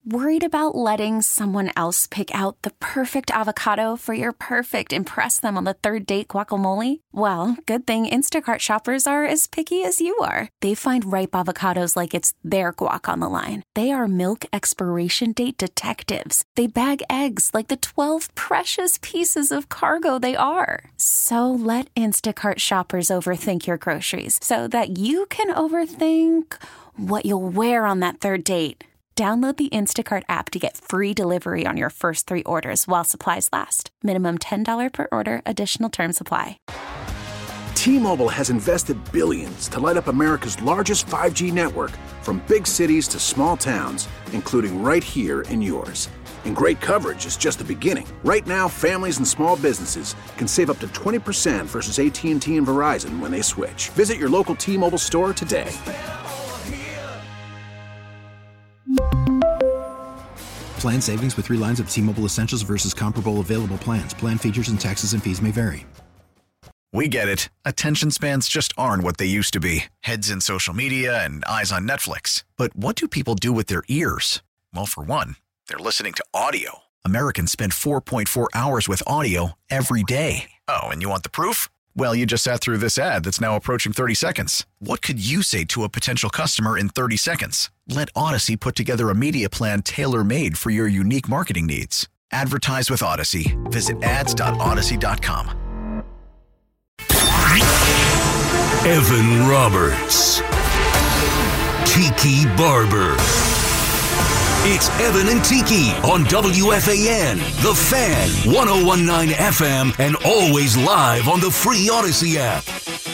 Worried about letting someone else pick out the perfect avocado for your perfect impress them on the third date guacamole? Well, good thing Instacart shoppers are as picky as you are. They find ripe avocados like it's their guac on the line. They are milk expiration date detectives. They bag eggs like the 12 precious pieces of cargo they are. So let Instacart shoppers overthink your groceries so that you can overthink what you'll wear on that third date. Download the Instacart app to get free delivery on your first 3 orders while supplies last. Minimum $10 per order. Additional terms apply. T-Mobile has invested billions to light up America's largest 5G network, from big cities to small towns, including right here in yours. And great coverage is just the beginning. Right now, families and small businesses can save up to 20% versus AT&T and Verizon when they switch. Visit your local T-Mobile store today. Plan savings with 3 lines of T-Mobile Essentials versus comparable available plans. Plan features and taxes and fees may vary. We get it. Attention spans just aren't what they used to be. Heads in social media and eyes on Netflix. But what do people do with their ears? Well, for one, they're listening to audio. Americans spend 4.4 hours with audio every day. Oh, and you want the proof? Well, you just sat through this ad that's now approaching 30 seconds. What could you say to a potential customer in 30 seconds? Let Odyssey put together a media plan tailor-made for your unique marketing needs. Advertise with Odyssey. Visit ads.odyssey.com. Evan Roberts. Tiki Barber. It's Evan and Tiki on WFAN, The Fan, 101.9 FM, and always live on the free Odyssey app.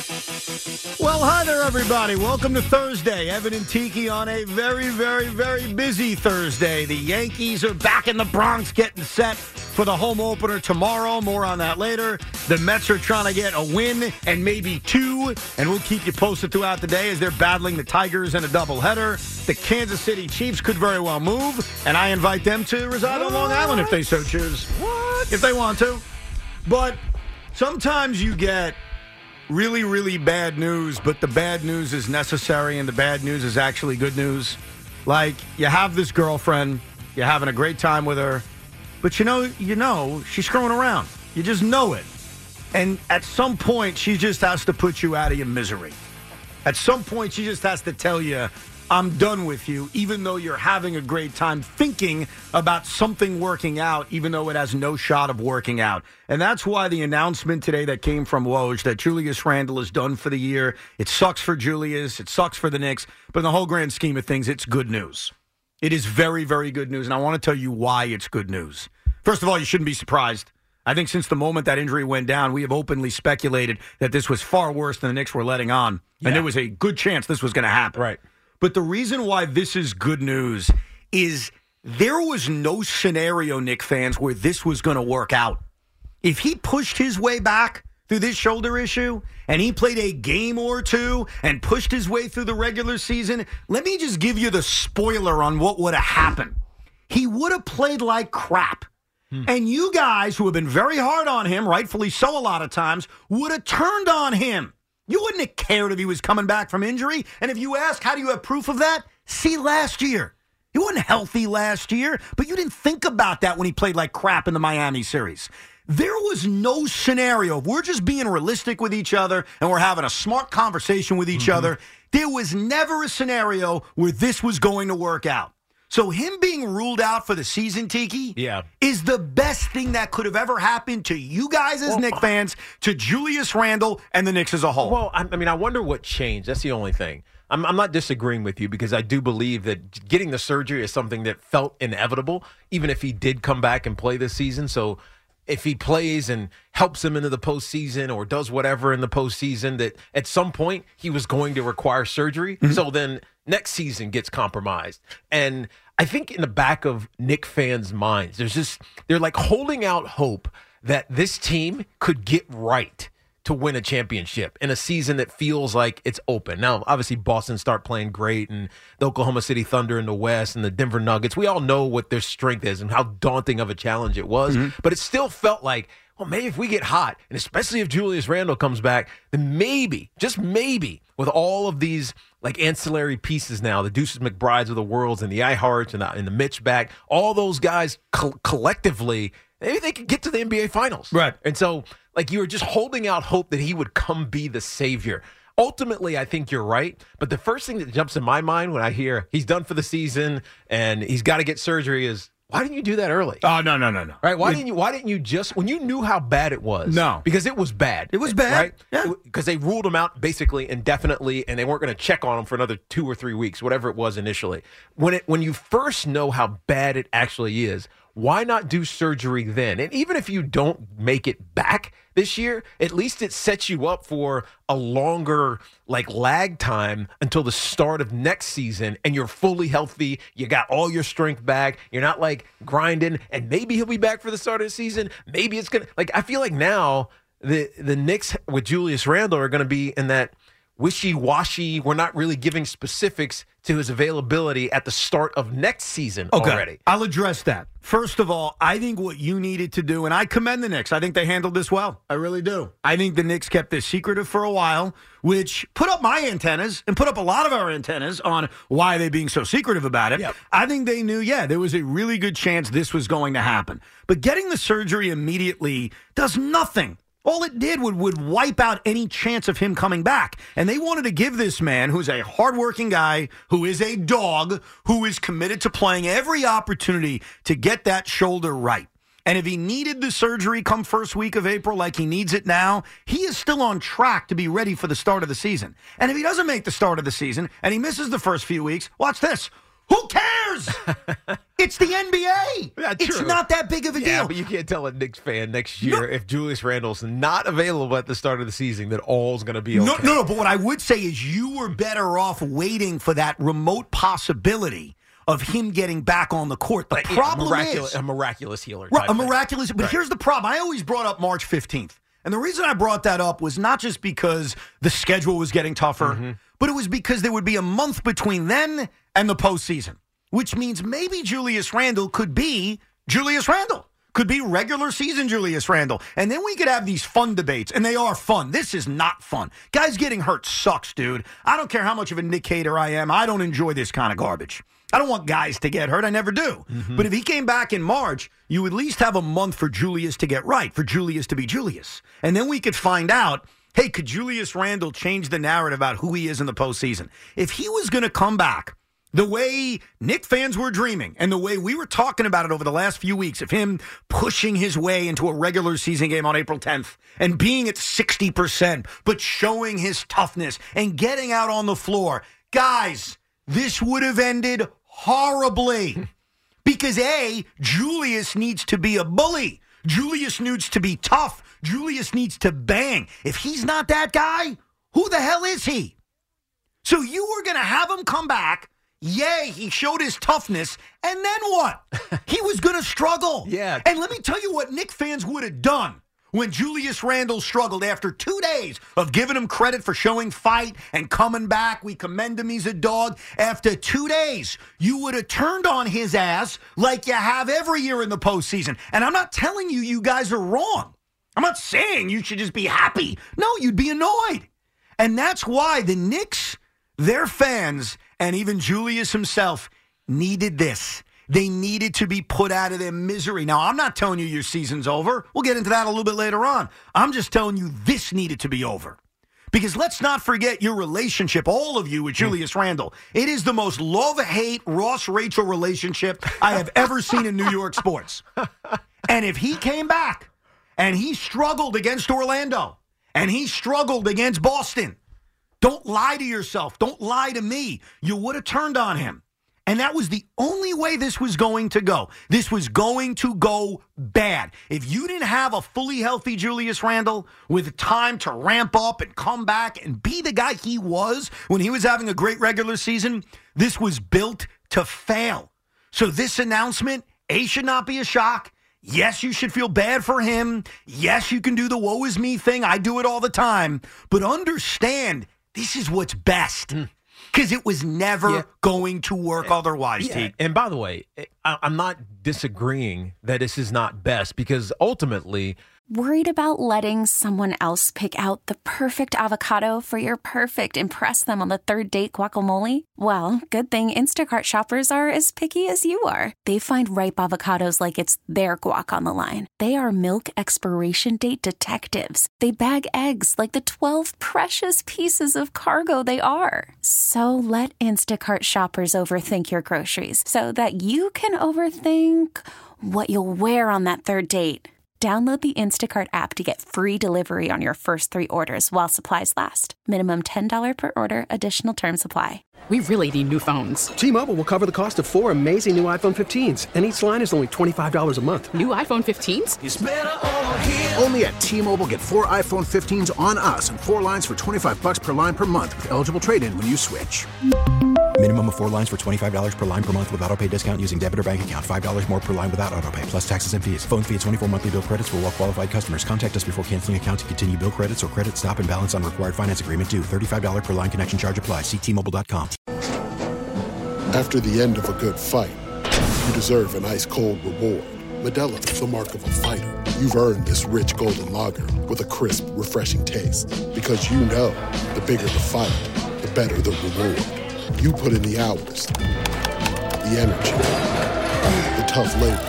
Well, hi there, everybody. Welcome to Thursday. Evan and Tiki on a very, very, very busy Thursday. The Yankees are back in the Bronx getting set for the home opener tomorrow. More on that later. The Mets are trying to get a win and maybe 2, and we'll keep you posted throughout the day as they're battling the Tigers in a doubleheader. The Kansas City Chiefs could very well move, and I invite them to reside on Long Island if they so choose. If they want to. But sometimes you get really, really bad news, but the bad news is necessary, and the bad news is actually good news. Like, you have this girlfriend, you're having a great time with her, but you know she's screwing around. You just know it. And at some point, she just has to put you out of your misery. At some point, she just has to tell you, I'm done with you, even though you're having a great time thinking about something working out, even though it has no shot of working out. And that's why the announcement today that came from Woj that Julius Randle is done for the year. It sucks for Julius. It sucks for the Knicks. But in the whole grand scheme of things, it's good news. It is very, very good news. And I want to tell you why it's good news. First of all, you shouldn't be surprised. I think since the moment that injury went down, we have openly speculated that this was far worse than the Knicks were letting on. Yeah. And there was a good chance this was going to happen. Right. But the reason why this is good news is there was no scenario, Knick fans, where this was going to work out. If he pushed his way back through this shoulder issue and he played a game or 2 and pushed his way through the regular season, let me just give you the spoiler on what would have happened. He would have played like crap. And you guys who have been very hard on him, rightfully so a lot of times, would have turned on him. You wouldn't have cared if he was coming back from injury. And if you ask, how do you have proof of that? See last year. He wasn't healthy last year, but you didn't think about that when he played like crap in the Miami series. There was no scenario. If we're just being realistic with each other and we're having a smart conversation with each other, there was never a scenario where this was going to work out. So him being ruled out for the season, Tiki, is the best thing that could have ever happened to you guys as Knicks fans, to Julius Randle and the Knicks as a whole. Well, I mean, I wonder what changed. That's the only thing. I'm not disagreeing with you because I do believe that getting the surgery is something that felt inevitable, even if he did come back and play this season. So if he plays and helps him into the postseason or does whatever in the postseason, that at some point he was going to require surgery. So then next season gets compromised. And I think in the back of Knicks fans' minds, they're like holding out hope that this team could get right to win a championship in a season that feels like it's open. Now, obviously, Boston start playing great, and the Oklahoma City Thunder in the West and the Denver Nuggets, we all know what their strength is and how daunting of a challenge it was. But it still felt like, well, maybe if we get hot, and especially if Julius Randle comes back, then maybe, just maybe, with all of these like ancillary pieces now, the Deuces McBrides of the worlds and the iHearts and the Mitch back, all those guys collectively, maybe they could get to the NBA Finals. Right. And so, like, you were just holding out hope that he would come be the savior. Ultimately, I think you're right. But the first thing that jumps in my mind when I hear he's done for the season and he's got to get surgery is, why didn't you do that early? Oh, no. Right? Why didn't you just, when you knew how bad it was? No. Because it was bad. It was bad. Right? Yeah. Because they ruled him out basically indefinitely, and they weren't going to check on him for another 2 or 3 weeks, whatever it was initially. When you first know how bad it actually is, why not do surgery then? And even if you don't make it back this year, at least it sets you up for a longer lag time until the start of next season, and you're fully healthy. You got all your strength back. You're not grinding, and maybe he'll be back for the start of the season. Maybe it's gonna I feel like now the Knicks with Julius Randle are going to be in that wishy-washy. We're not really giving specifics to his availability at the start of next season already. I'll address that. First of all, I think what you needed to do, and I commend the Knicks. I think they handled this well. I really do. I think the Knicks kept this secretive for a while, which put up my antennas and put up a lot of our antennas on why they're being so secretive about it. Yep. I think they knew, there was a really good chance this was going to happen. But getting the surgery immediately does nothing. All it did would wipe out any chance of him coming back. And they wanted to give this man, who's a hardworking guy, who is a dog, who is committed to playing every opportunity to get that shoulder right. And if he needed the surgery come first week of April like he needs it now, he is still on track to be ready for the start of the season. And if he doesn't make the start of the season and he misses the first few weeks, watch this. Who cares? It's the NBA. Yeah, it's not that big of a Yeah, deal. but you can't tell a Knicks fan next year if Julius Randle's not available at the start of the season that all's going to be okay. No, but what I would say is you were better off waiting for that remote possibility of him getting back on the court. The problem is a miraculous healer. Right, a miraculous. But here's the problem. I always brought up March 15th. And the reason I brought that up was not just because the schedule was getting tougher, but it was because there would be a month between then and the postseason, which means maybe Julius Randle could be Julius Randle, could be regular season Julius Randle. And then we could have these fun debates, and they are fun. This is not fun. Guys getting hurt sucks, dude. I don't care how much of a Knick hater I am. I don't enjoy this kind of garbage. I don't want guys to get hurt. I never do. But if he came back in March, you at least have a month for Julius to get right, for Julius to be Julius. And then we could find out, hey, could Julius Randle change the narrative about who he is in the postseason? If he was going to come back the way Knick fans were dreaming and the way we were talking about it over the last few weeks of him pushing his way into a regular season game on April 10th and being at 60%, but showing his toughness and getting out on the floor, guys, this would have ended horribly because Julius needs to be a bully. Julius needs to be tough. Julius needs to bang. If he's not that guy, who the hell is he? So you were going to have him come back. Yay, he showed his toughness. And then what? He was going to struggle. Yeah. And let me tell you what Knick fans would have done when Julius Randle struggled after 2 days of giving him credit for showing fight and coming back. We commend him. He's a dog. After 2 days, you would have turned on his ass like you have every year in the postseason. And I'm not telling you guys are wrong. I'm not saying you should just be happy. No, you'd be annoyed. And that's why the Knicks, their fans, and even Julius himself needed this. They needed to be put out of their misery. Now, I'm not telling you your season's over. We'll get into that a little bit later on. I'm just telling you this needed to be over. Because let's not forget your relationship, all of you, with Julius Randle. It is the most love-hate Ross-Rachel relationship I have ever seen in New York sports. And if he came back and he struggled against Orlando and he struggled against Boston, don't lie to yourself. Don't lie to me. You would have turned on him. And that was the only way this was going to go. This was going to go bad. If you didn't have a fully healthy Julius Randle with time to ramp up and come back and be the guy he was when he was having a great regular season, this was built to fail. So this announcement, should not be a shock. Yes, you should feel bad for him. Yes, you can do the woe is me thing. I do it all the time. But understand, this is what's best. Because it was never going to work otherwise, Teague. And by the way, I'm not disagreeing that this is not best because ultimately, Worried about letting someone else pick out the perfect avocado for your perfect impress them on the third date guacamole? Well, good thing Instacart shoppers are as picky as you are. They find ripe avocados like it's their guac on the line. They are milk expiration date detectives. They bag eggs like the 12 precious pieces of cargo they are. So let Instacart shoppers overthink your groceries so that you can overthink what you'll wear on that third date. Download the Instacart app to get free delivery on your first 3 orders while supplies last. Minimum $10 per order. Additional terms apply. We really need new phones. T-Mobile will cover the cost of 4 amazing new iPhone 15s, and each line is only $25 a month. New iPhone 15s? It's better over here. Only at T-Mobile, get 4 iPhone 15s on us and 4 lines for $25 per line per month with eligible trade-in when you switch. Minimum of 4 lines for $25 per line per month with autopay discount using debit or bank account. $5 more per line without autopay, plus taxes and fees. Phone fee at 24 monthly bill credits for well-qualified customers. Contact us before canceling account to continue bill credits or credit stop and balance on required finance agreement due. $35 per line connection charge applies. See T-Mobile.com. After the end of a good fight, you deserve an ice-cold reward. Modelo is the mark of a fighter. You've earned this rich golden lager with a crisp, refreshing taste. Because you know, the bigger the fight, the better the reward. You put in the hours, the energy, the tough labor.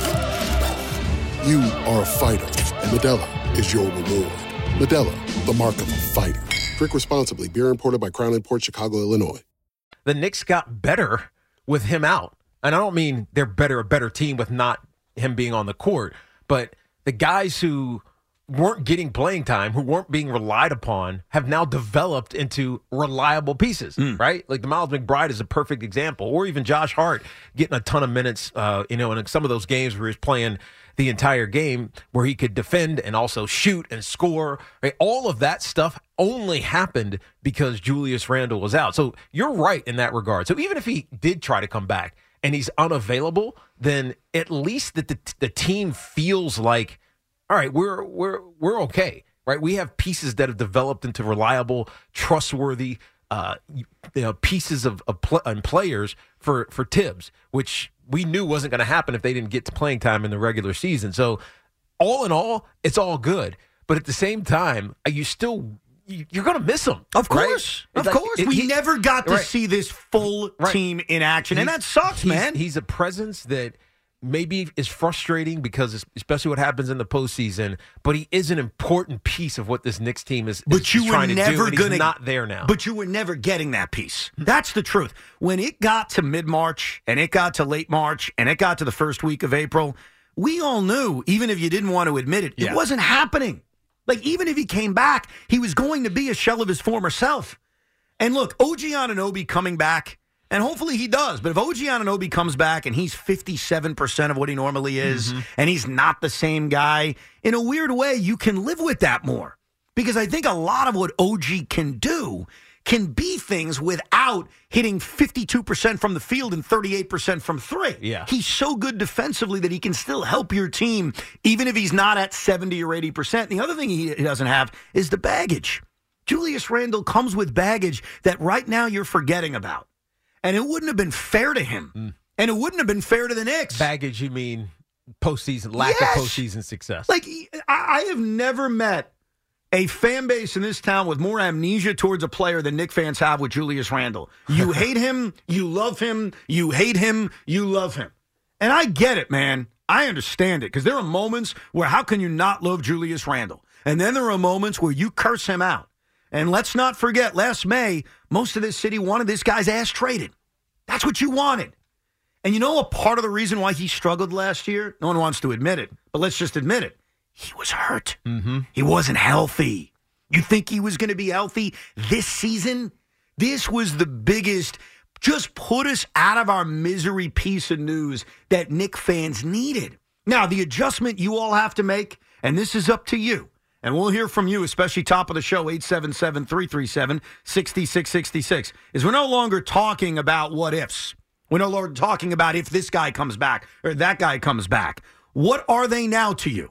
You are a fighter, and Modelo is your reward. Modelo, the mark of a fighter. Drink responsibly. Beer imported by Crown Imports, Chicago, Illinois. the Knicks got better with him out. And I don't mean they're a better team with not him being on the court, but the guys who weren't getting playing time, who weren't being relied upon, have now developed into reliable pieces, right? Like the Miles McBride is a perfect example, or even Josh Hart getting a ton of minutes, in some of those games where he's playing the entire game, where he could defend and also shoot and score. Right? All of that stuff only happened because Julius Randle was out. So you're right in that regard. So even if he did try to come back and he's unavailable, then at least the team feels like, all right, we're okay, right? We have pieces that have developed into reliable, trustworthy pieces of players for Tibbs, which we knew wasn't going to happen if they didn't get to playing time in the regular season. So all in all, it's all good. But at the same time, you're going to miss him. Of course. Right? Of course. We never got to see this full team in action. And that sucks, man. He's a presence that maybe is frustrating because especially what happens in the postseason, but he is an important piece of what this Knicks team is trying to do, and he's not there now. But you were never getting that piece. That's the truth. When it got to mid-March, and it got to late March, and it got to the first week of April, we all knew, even if you didn't want to admit it, it wasn't happening. Like, even if he came back, he was going to be a shell of his former self. And look, OG Anunoby coming back, and hopefully he does. But if OG Anunoby comes back and he's 57% of what he normally is, and he's not the same guy, in a weird way, you can live with that more. Because I think a lot of what OG can do can be things without hitting 52% from the field and 38% from three. Yeah. He's so good defensively that he can still help your team, even if he's not at 70 or 80%. The other thing he doesn't have is the baggage. Julius Randle comes with baggage that right now you're forgetting about. And it wouldn't have been fair to him. And it wouldn't have been fair to the Knicks. Baggage, you mean postseason, lack of postseason success. Like, I have never met a fan base in this town with more amnesia towards a player than Knicks fans have with Julius Randle. You hate him, you love him, you hate him, you love him. And I get it, man. I understand it, because there are moments where how can you not love Julius Randle? And then there are moments where you curse him out. And let's not forget, last May, most of this city wanted this guy's ass traded. That's what you wanted. And you know a part of the reason why he struggled last year? No one wants to admit it, but let's just admit it. He was hurt. He wasn't healthy. You think he was going to be healthy this season? This was the biggest, just put us out of our misery piece of news that Knicks fans needed. Now, the adjustment you all have to make, and this is up to you, and we'll hear from you, especially top of the show, 877-337-6666, is we're no longer talking about what ifs. We're no longer talking about if this guy comes back or that guy comes back. What are they now to you?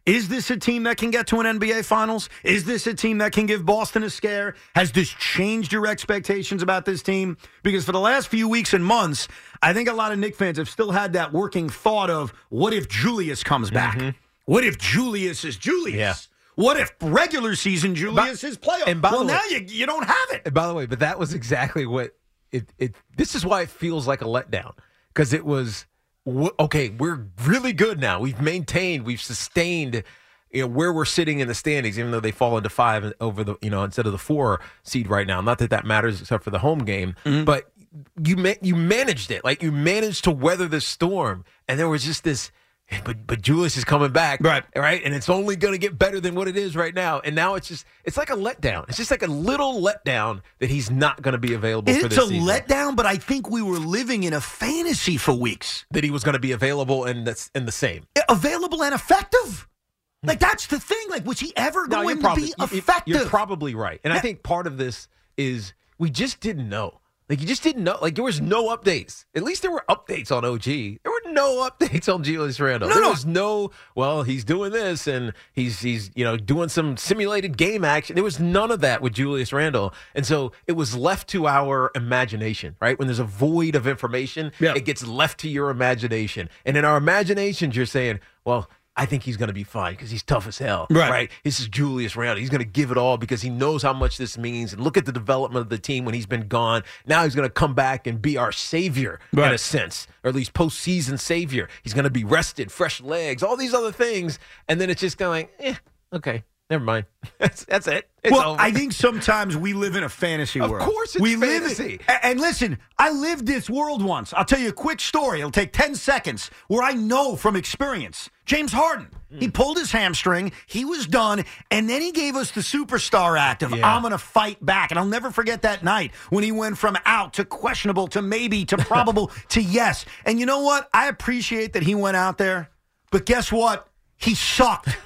Is this a team that can get to an NBA Finals? Is this a team that can give Boston a scare? Has this changed your expectations about this team? Because for the last few weeks and months, I think a lot of Knicks fans have still had that working thought of, what if Julius comes back? Mm-hmm. What if Julius is Julius? Yeah. What if regular season Julius is playoff? And now you don't have it. And by the way, but that was exactly what it this is why it feels like a letdown. Because it was, okay, we're really good now. We've maintained, we've sustained, where we're sitting in the standings, even though they fall into 5 over the, instead of the 4 seed right now. Not that matters except for the home game, but you managed it. Like, you managed to weather the storm, and there was just this. But Julius is coming back, right? And it's only going to get better than what it is right now. And now it's like a letdown. It's just like a little letdown that he's not going to be available for this season. It's a letdown, but I think we were living in a fantasy for weeks. That he was going to be available and that's in the same. Available and effective. Like, that's the thing. Like, was he ever going to be effective? You're probably right. And I think part of this is we just didn't know. Like, you just didn't know. Like, there was no updates. At least there were updates on OG. There were no updates on Julius Randle. There was no, well, he's doing this and he's doing some simulated game action. There was none of that with Julius Randle. And so it was left to our imagination, right? When there's a void of information, it gets left to your imagination. And in our imaginations, you're saying, well, I think he's going to be fine because he's tough as hell, right? This is Julius Randle. He's going to give it all because he knows how much this means. And look at the development of the team when he's been gone. Now he's going to come back and be our savior in a sense, or at least postseason savior. He's going to be rested, fresh legs, all these other things. And then it's just going, okay, never mind. That's it. It's over. I think sometimes we live in a fantasy world. Of course it's fantasy. And listen, I lived this world once. I'll tell you a quick story. It'll take 10 seconds where I know from experience. James Harden, he pulled his hamstring. He was done. And then he gave us the superstar act of, I'm going to fight back. And I'll never forget that night when he went from out to questionable to maybe to probable to yes. And you know what? I appreciate that he went out there. But guess what? He sucked.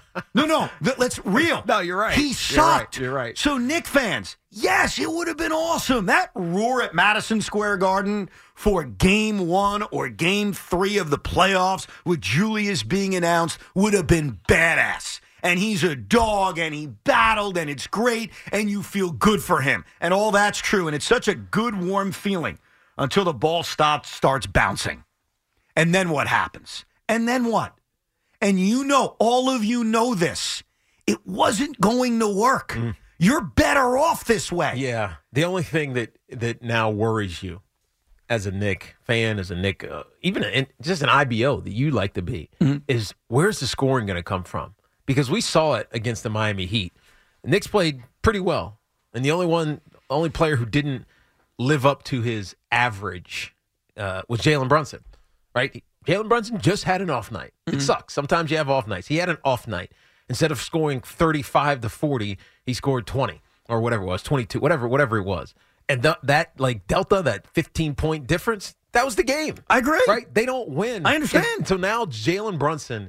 No, let's real. No, you're right. He sucked. You're right. So, Knick fans, yes, it would have been awesome. That roar at Madison Square Garden for Game 1 or Game 3 of the playoffs with Julius being announced would have been badass. And he's a dog, and he battled, and it's great, and you feel good for him. And all that's true, and it's such a good, warm feeling until the ball starts bouncing. And then what happens? And then what? And all of you know this. It wasn't going to work. You're better off this way. Yeah. The only thing that now worries you as a Knick fan, as a Knick, even just an IBO that you like to be, is where's the scoring going to come from? Because we saw it against the Miami Heat. The Knicks played pretty well. And the only player who didn't live up to his average was Jalen Brunson, right? Jalen Brunson just had an off night. It sucks. Sometimes you have off nights. He had an off night. Instead of scoring 35 to 40, he scored 20 or whatever it was, 22, whatever it was. And that like delta, that 15-point difference, that was the game. I agree. Right? They don't win. I understand. And so now Jalen Brunson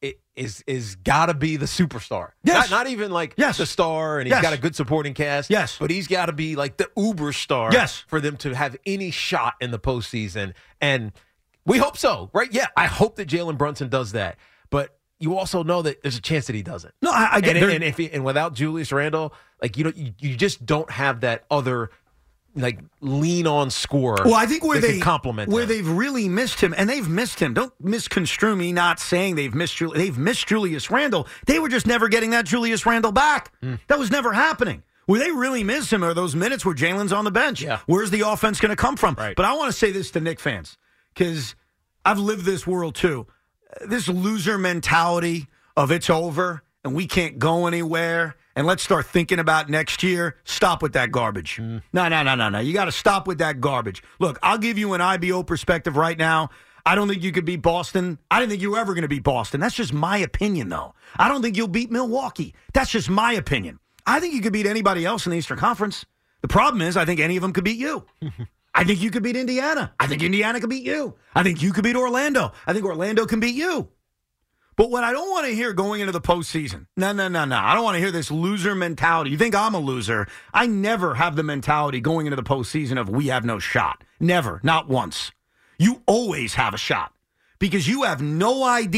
is got to be the superstar. Yes. Not even like the star, and he's got a good supporting cast. Yes. But he's got to be like the uber star for them to have any shot in the postseason. And we hope so, right? Yeah, I hope that Jalen Brunson does that. But you also know that there's a chance that he doesn't. No, I get it. And without Julius Randle, like you just don't have that other like lean on scorer. Well, I think where they've really missed him, and they've missed him. Don't misconstrue me not saying they've missed Julius Randle. They were just never getting that Julius Randle back. That was never happening. Where they really miss him are those minutes where Jalen's on the bench. Yeah. Where's the offense going to come from? Right. But I want to say this to Knick fans, because I've lived this world too. This loser mentality of it's over and we can't go anywhere and let's start thinking about next year. Stop with that garbage. No. You got to stop with that garbage. Look, I'll give you an IBO perspective right now. I don't think you could beat Boston. I didn't think you were ever going to beat Boston. That's just my opinion, though. I don't think you'll beat Milwaukee. That's just my opinion. I think you could beat anybody else in the Eastern Conference. The problem is I think any of them could beat you. I think you could beat Indiana. I think Indiana could beat you. I think you could beat Orlando. I think Orlando can beat you. But what I don't want to hear going into the postseason, no. I don't want to hear this loser mentality. You think I'm a loser? I never have the mentality going into the postseason of we have no shot. Never. Not once. You always have a shot because you have no idea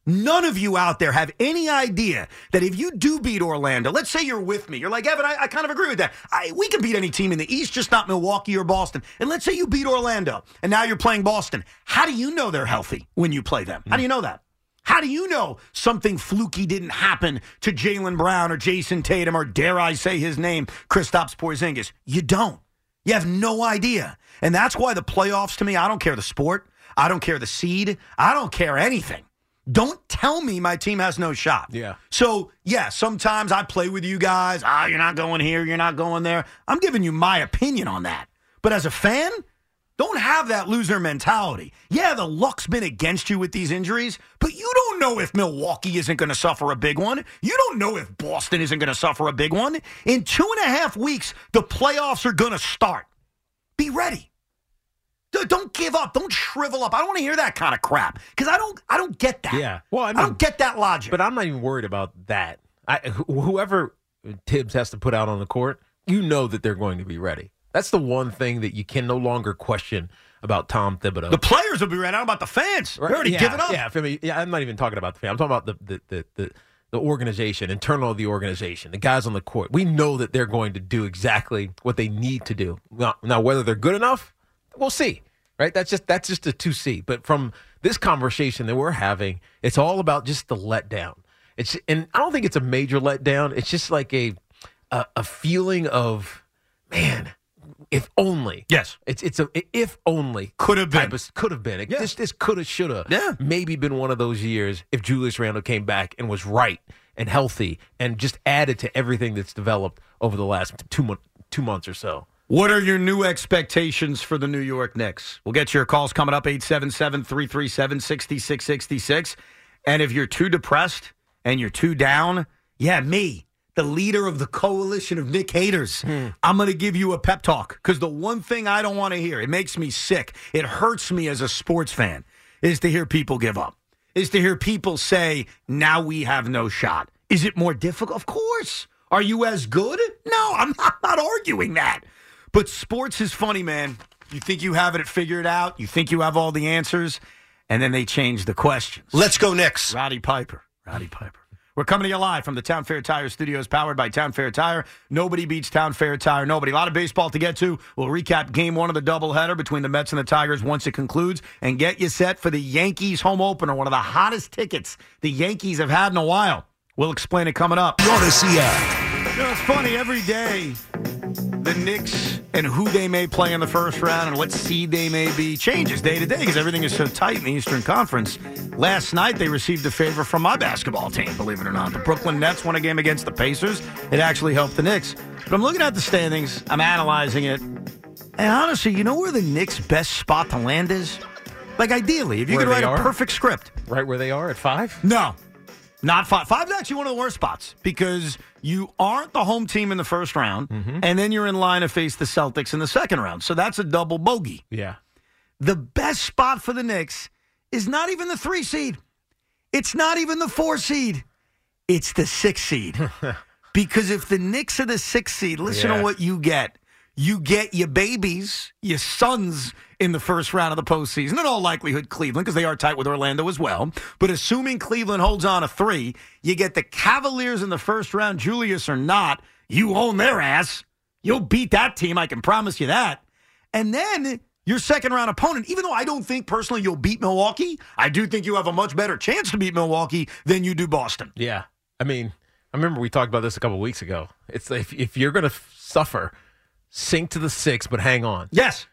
None of you out there have any idea that if you do beat Orlando, let's say you're with me. You're like, Evan, I kind of agree with that. We can beat any team in the East, just not Milwaukee or Boston. And let's say you beat Orlando, and now you're playing Boston. How do you know they're healthy when you play them? How do you know that? How do you know something fluky didn't happen to Jaylen Brown or Jason Tatum or, dare I say his name, Kristaps Porzingis? You don't. You have no idea. And that's why the playoffs, to me, I don't care the sport. I don't care the seed. I don't care anything. Don't tell me my team has no shot. Yeah. So, yeah, sometimes I play with you guys. You're not going here. You're not going there. I'm giving you my opinion on that. But as a fan, don't have that loser mentality. Yeah, the luck's been against you with these injuries, but you don't know if Milwaukee isn't going to suffer a big one. You don't know if Boston isn't going to suffer a big one. In 2.5 weeks, the playoffs are going to start. Be ready. Don't give up. Don't shrivel up. I don't want to hear that kind of crap because I don't get that. Yeah. Well, I don't get that logic. But I'm not even worried about that. Whoever Tibbs has to put out on the court, you know that they're going to be ready. That's the one thing that you can no longer question about Tom Thibodeau. The players will be ready. I don't know about the fans. Right? They're already giving up. Yeah, I'm not even talking about the fans. I'm talking about the organization, internal of the organization, the guys on the court. We know that they're going to do exactly what they need to do. Now whether they're good enough, we'll see, right? That's just a 2C. But from this conversation that we're having, it's all about just the letdown. And I don't think it's a major letdown. It's just like a feeling of, man, if only. Yes. It's a if only. Could have been. Could have been. Yeah. This could have, should have. Yeah. Maybe been one of those years if Julius Randle came back and was right and healthy and just added to everything that's developed over the last 2 months or so. What are your new expectations for the New York Knicks? We'll get your calls coming up, 877-337-6666. And if you're too depressed and you're too down, me, the leader of the coalition of Knick haters, I'm going to give you a pep talk because the one thing I don't want to hear, it makes me sick, it hurts me as a sports fan, is to hear people give up, is to hear people say, now we have no shot. Is it more difficult? Of course. Are you as good? No, I'm not arguing that. But sports is funny, man. You think you have it figured out. You think you have all the answers. And then they change the questions. Let's go Knicks. Rowdy Piper. We're coming to you live from the Town Fair Tire Studios, powered by Town Fair Tire. Nobody beats Town Fair Tire. Nobody. A lot of baseball to get to. We'll recap Game 1 of the doubleheader between the Mets and the Tigers once it concludes and get you set for the Yankees home opener, one of the hottest tickets the Yankees have had in a while. We'll explain it coming up. Odyssey app. You know, it's funny. Every day, the Knicks and who they may play in the first round and what seed they may be changes day to day because everything is so tight in the Eastern Conference. Last night, they received a favor from my basketball team, believe it or not. The Brooklyn Nets won a game against the Pacers. It actually helped the Knicks. But I'm looking at the standings. I'm analyzing it. And honestly, you know where the Knicks' best spot to land is? Like, ideally, if you could write a perfect script. Right where they are at 5? No. Not 5. 5 is actually one of the worst spots because you aren't the home team in the first round, and then you're in line to face the Celtics in the second round. So that's a double bogey. Yeah. The best spot for the Knicks is not even the 3 seed. It's not even the 4 seed. It's the 6 seed. Because if the Knicks are the 6 seed, listen to what you get. You get your babies, your sons in the first round of the postseason. In all likelihood, Cleveland, because they are tight with Orlando as well. But assuming Cleveland holds on a 3, you get the Cavaliers in the first round, Julius or not. You own their ass. You'll beat that team, I can promise you that. And then your second round opponent, even though I don't think personally you'll beat Milwaukee, I do think you have a much better chance to beat Milwaukee than you do Boston. Yeah. I mean, I remember we talked about this a couple of weeks ago. It's like if you're going to suffer, sink to the 6, but hang on. Yes.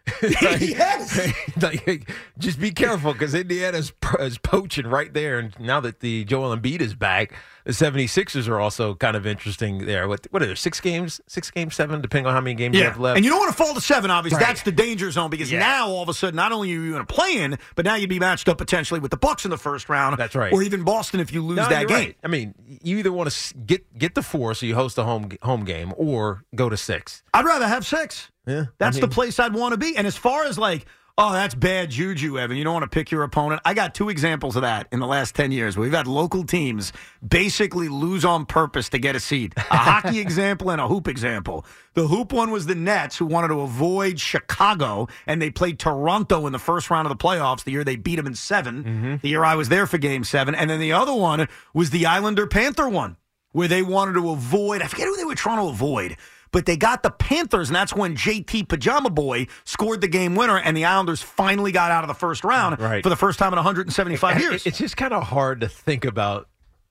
Yes. Just be careful because Indiana's poaching right there. And now that the Joel Embiid is back, the 76ers are also kind of interesting there. What are there, 6 games? 6 games, 7, depending on how many games you have left. And you don't want to fall to 7, obviously. Right. That's the danger zone because now, all of a sudden, not only are you going to play in, but now you'd be matched up potentially with the Bucks in the first round. That's right. Or even Boston if you lose that game. Right. I mean, you either want to get the 4 so you host a home game or go to 6. I'd rather have 6. Yeah. That's the place I'd want to be. And as far as like, Oh, that's bad juju, Evan. You don't want to pick your opponent. I got 2 examples of that in the last 10 years. We've had local teams basically lose on purpose to get a seed. A hockey example and a hoop example. The hoop one was the Nets, who wanted to avoid Chicago, and they played Toronto in the first round of the playoffs the year they beat them in 7, the year I was there for Game 7. And then the other one was the Islander-Panther one, where they wanted to avoid, I forget who they were trying to avoid, but they got the Panthers, and that's when JT Pajama Boy scored the game winner, and the Islanders finally got out of the first round for the first time in 175 years. It's just kind of hard to think about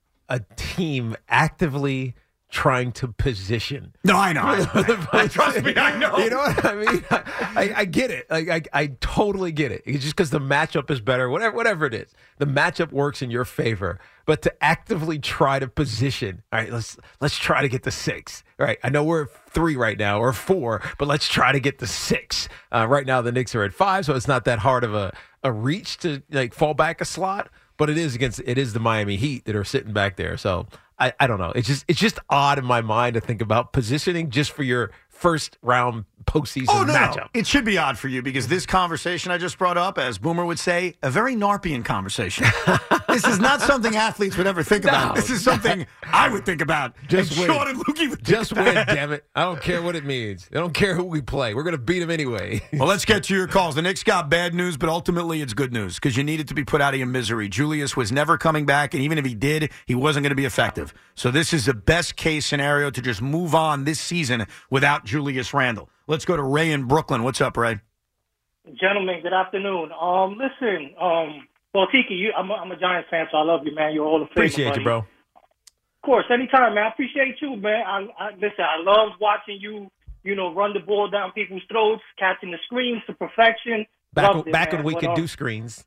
a team actively trying to position. No, I know. Trust me, I know. You know what I mean? I get it. I totally get it. It's just because the matchup is better, whatever it is. The matchup works in your favor. But to actively try to position, all right, let's try to get the 6. All right, I know we're at 3 right now, or 4, but let's try to get the 6. Right now the Knicks are at 5, so it's not that hard of a reach to fall back a slot. But it is the Miami Heat that are sitting back there. So I don't know. It's just odd in my mind to think about positioning just for your first round postseason matchup. No. It should be odd for you because this conversation I just brought up, as Boomer would say, a very Narpian conversation. This is not something athletes would ever think about. This is something I would think about. Just win. Sean and Lukey would just win, damn it. I don't care what it means. I don't care who we play. We're going to beat them anyway. Well, let's get to your calls. The Knicks got bad news, but ultimately it's good news because you needed to be put out of your misery. Julius was never coming back, and even if he did, he wasn't going to be effective. So this is the best case scenario to just move on this season without Julius Randle. Let's go to Ray in Brooklyn. What's up, Ray? Gentlemen, good afternoon. Listen, well, Tiki, I'm a Giants fan, so I love you, man. You're all the Appreciate you, bro. Of course, anytime, man. I appreciate you, man. Listen, I love watching you, run the ball down people's throats, catching the screens to perfection. Back when we could do screens.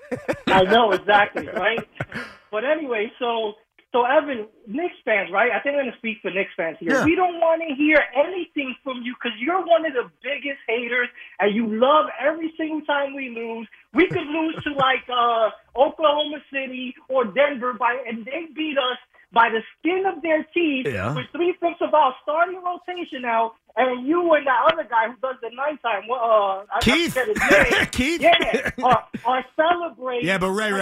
I know, exactly, right? But anyway, so Evan, Knicks fans, right? I think I'm going to speak for Knicks fans here. Yeah. We don't want to hear anything from you because you're one of the biggest haters, and you love every single time we lose. We could lose to Oklahoma City or Denver, and they beat us by the skin of their teeth with 3 fifths of our starting rotation now. And you and that other guy who does the nighttime, Keith, Keith, are celebrating. Yeah, but Ray,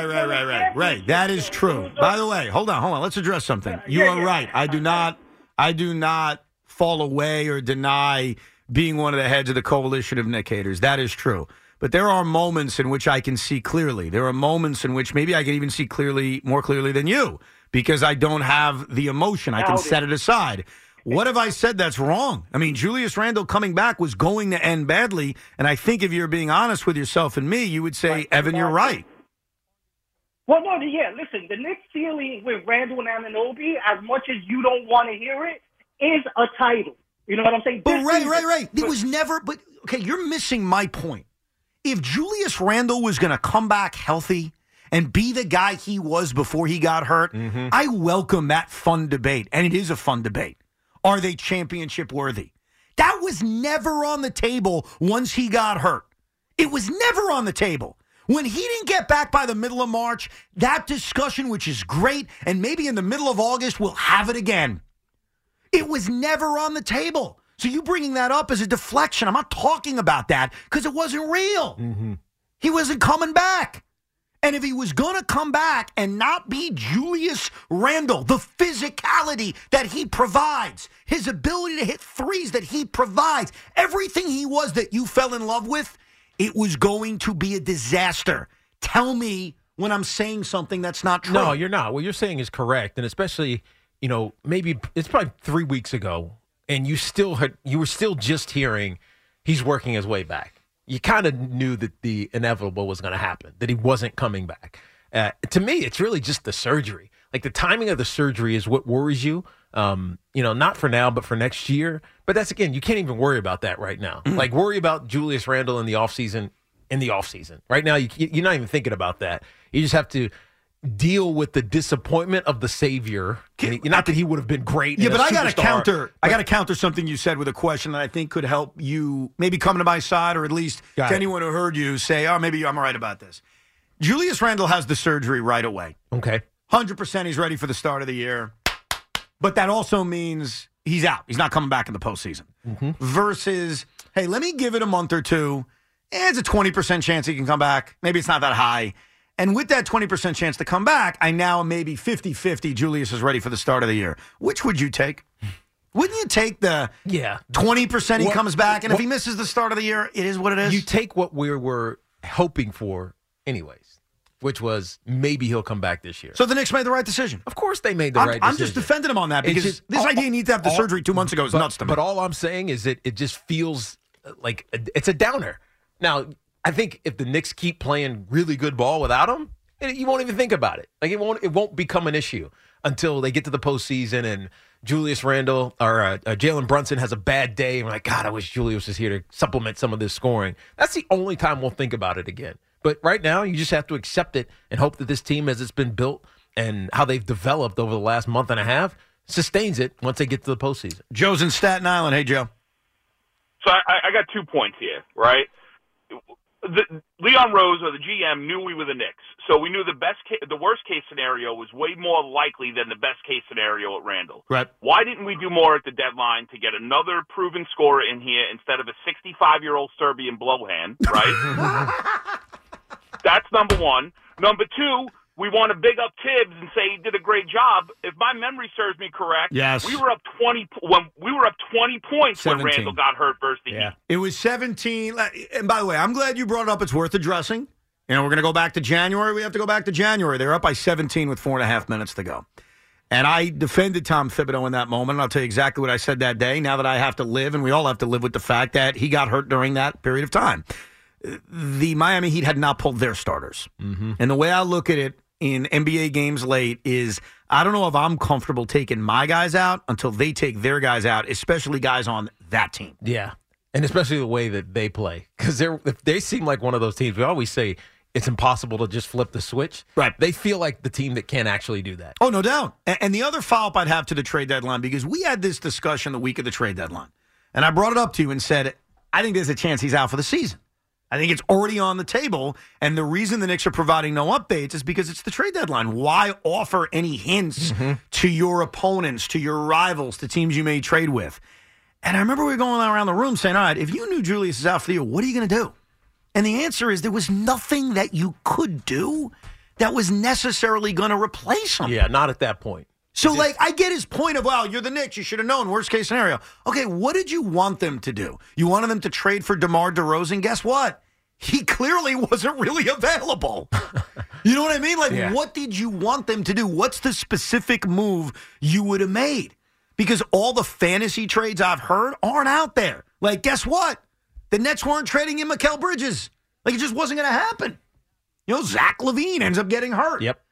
that is true. By the way, hold on. Let's address something. You are right. I do not fall away or deny being one of the heads of the coalition of Knick haters. That is true. But there are moments in which I can see clearly. There are moments in which maybe I can even see more clearly than you because I don't have the emotion. I can set it aside. What have I said that's wrong? I mean, Julius Randle coming back was going to end badly, and I think if you're being honest with yourself and me, you would say, Evan, you're right. Well, no, listen, the Knicks feeling with Randle and Anunoby, as much as you don't want to hear it, is a title. You know what I'm saying? But Ray, it was never, but, okay, you're missing my point. If Julius Randle was going to come back healthy and be the guy he was before he got hurt, I welcome that fun debate, and it is a fun debate. Are they championship worthy? That was never on the table once he got hurt. It was never on the table. When he didn't get back by the middle of March, that discussion, which is great, and maybe in the middle of August, we'll have it again. It was never on the table. So you bringing that up as a deflection. I'm not talking about that because it wasn't real. He wasn't coming back. And if he was going to come back and not be Julius Randle, the physicality that he provides, his ability to hit threes that he provides, everything he was that you fell in love with, it was going to be a disaster. Tell me when I'm saying something that's not true. No, you're not. What you're saying is correct. And especially, maybe it's probably 3 weeks ago, and you were still just hearing he's working his way back. You kind of knew that the inevitable was going to happen, that he wasn't coming back. To me, it's really just the surgery. Like the timing of the surgery is what worries you. Not for now, but for next year. But that's, again, you can't even worry about that right now. Like worry about Julius Randle in the offseason. Right now, you're not even thinking about that. You just have to deal with the disappointment of the savior. Not that he would have been great. Yeah, but I got to counter something you said with a question that I think could help you maybe come to my side, or at least to anyone who heard you say, oh, maybe I'm right about this. Julius Randle has the surgery right away. Okay. 100% he's ready for the start of the year. But that also means he's out. He's not coming back in the postseason. Versus, hey, let me give it a month or two, it's a 20% chance he can come back. Maybe it's not that high. And with that 20% chance to come back, I now maybe 50-50 Julius is ready for the start of the year. Which would you take? Wouldn't you take the 20% he comes back, and if he misses the start of the year, it is what it is? You take what we were hoping for anyways, which was maybe he'll come back this year. So the Knicks made the right decision. Of course they made the right decision. I'm just defending him on that because this idea he needs to have the surgery 2 months ago is nuts to me. But all I'm saying is that it just feels like it's a downer. Now, I think if the Knicks keep playing really good ball without him, you won't even think about it. Like it won't become an issue until they get to the postseason and Julius Randle or Jalen Brunson has a bad day. And we're like, God, I wish Julius was here to supplement some of this scoring. That's the only time we'll think about it again. But right now, you just have to accept it and hope that this team, as it's been built and how they've developed over the last month and a half, sustains it once they get to the postseason. Joe's in Staten Island. Hey, Joe. So I got 2 points here, right? Leon Rose, or the GM, knew we were the Knicks, so we knew the worst case scenario was way more likely than the best case scenario at Randall. Right. Why didn't we do more at the deadline to get another proven scorer in here instead of a 65-year-old Serbian blowhand? Right. That's number one. Number two, we want to big up Tibbs and say he did a great job. If my memory serves me correct, yes, we were up 20 points 17. when Randall got hurt versus the Heat. It was 17. And by the way, I'm glad you brought it up. It's worth addressing. We're going to go back to January. We have to go back to January. They're up by 17 with 4.5 minutes to go. And I defended Tom Thibodeau in that moment, and I'll tell you exactly what I said that day. Now that I have to live, and we all have to live with the fact that he got hurt during that period of time. The Miami Heat had not pulled their starters. Mm-hmm. And the way I look at it in NBA games late is I don't know if I'm comfortable taking my guys out until they take their guys out, especially guys on that team. Yeah, and especially the way that they play. Because they seem like one of those teams. We always say it's impossible to just flip the switch. Right. They feel like the team that can't actually do that. Oh, no doubt. And the other follow-up I'd have to the trade deadline, because we had this discussion the week of the trade deadline. And I brought it up to you and said, I think there's a chance he's out for the season. I think it's already on the table, and the reason the Knicks are providing no updates is because it's the trade deadline. Why offer any hints to your opponents, to your rivals, to teams you may trade with? And I remember we were going around the room saying, all right, if you knew Julius is out for the year, what are you going to do? And the answer is there was nothing that you could do that was necessarily going to replace him. Yeah, not at that point. So, I get his point of, well, you're the Knicks. You should have known. Worst case scenario. Okay, what did you want them to do? You wanted them to trade for DeMar DeRozan? Guess what? He clearly wasn't really available. You know what I mean? What did you want them to do? What's the specific move you would have made? Because all the fantasy trades I've heard aren't out there. Guess what? The Nets weren't trading in Mikal Bridges. It just wasn't going to happen. Zach LaVine ends up getting hurt. Yep.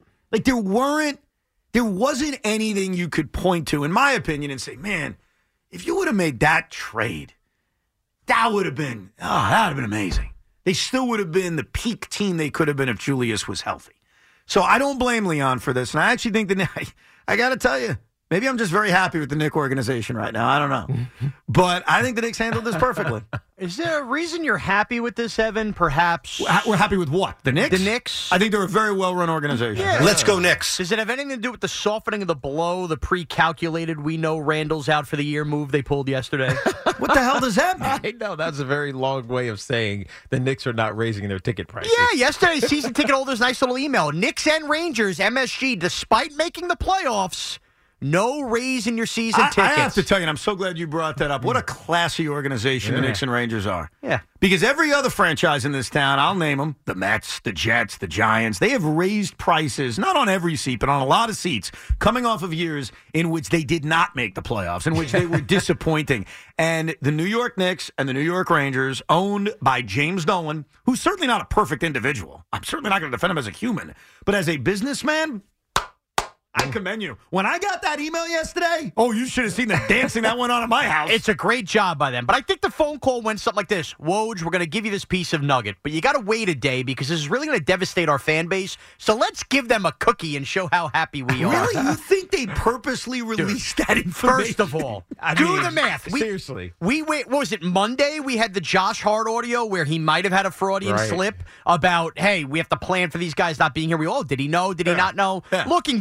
There wasn't anything you could point to, in my opinion, and say, man, if you would have made that trade, that would have been amazing. They still would have been the peak team they could have been if Julius was healthy. So I don't blame Leon for this, and I actually think I got to tell you, maybe I'm just very happy with the Knicks organization right now. I don't know. But I think the Knicks handled this perfectly. Is there a reason you're happy with this, Evan? Perhaps. We're happy with what? The Knicks? The Knicks? I think they're a very well-run organization. Yeah. Let's go Knicks. Does it have anything to do with the softening of the blow, the pre-calculated, we know Randall's out for the year move they pulled yesterday? What the hell does that mean? I know. That's a very long way of saying the Knicks are not raising their ticket prices. Yeah, yesterday's season ticket holders, nice little email. Knicks and Rangers, MSG, despite making the playoffs, no raise in your season tickets. I have to tell you, and I'm so glad you brought that up. What a classy organization the Knicks and Rangers are. Yeah. Because every other franchise in this town, I'll name them, the Mets, the Jets, the Giants, they have raised prices, not on every seat, but on a lot of seats, coming off of years in which they did not make the playoffs, in which they were disappointing. And the New York Knicks and the New York Rangers, owned by James Dolan, who's certainly not a perfect individual. I'm certainly not going to defend him as a human. But as a businessman, I commend you. When I got that email yesterday, you should have seen the dancing that went on in my house. It's a great job by them. But I think the phone call went something like this. Woj, we're going to give you this piece of nugget, but you got to wait a day because this is really going to devastate our fan base. So let's give them a cookie and show how happy we are. Really? You think they purposely released that information? First of all, do the math. Seriously. What was it, Monday? We had the Josh Hart audio where he might have had a Freudian slip about, hey, we have to plan for these guys not being here. Did he know? Did he not know? Yeah. Looking back,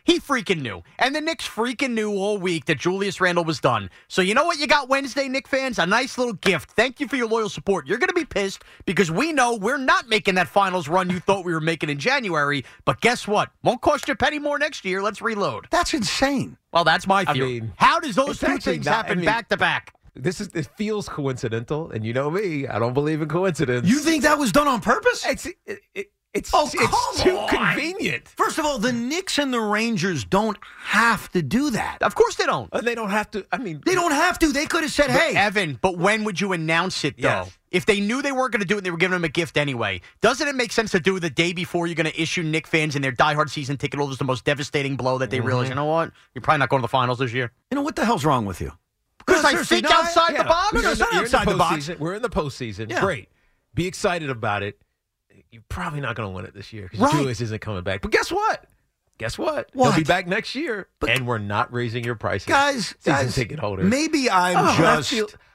He freaking knew. And the Knicks freaking knew all week that Julius Randle was done. So you know what you got Wednesday, Knick fans? A nice little gift. Thank you for your loyal support. You're going to be pissed because we know we're not making that finals run you thought we were making in January. But guess what? Won't cost you a penny more next year. Let's reload. That's insane. Well, that's my theory. How does those two things happen back to back? It feels coincidental, and you know me, I don't believe in coincidence. You think that was done on purpose? It's come too on. convenient. First of all, the Knicks and the Rangers don't have to do that. Of course they don't. They don't have to. I mean, they don't have to. They could have said, "Hey, Evan." But when would you announce it, though? Yes. If they knew they weren't going to do it and they were giving them a gift anyway, doesn't it make sense to do it the day before you're going to issue Knick fans and their diehard season ticket holders the most devastating blow that they realize, you know what? You're probably not going to the finals this year. You know what the hell's wrong with you? Because I think outside the box. No, it's not outside the box. We're in the postseason. Yeah. Great. Be excited about it. You're probably not going to win it this year because Right. Julius isn't coming back. But guess what? What? He'll be back next year, and we're not raising your prices, Guys, season ticket holders. Maybe I'm just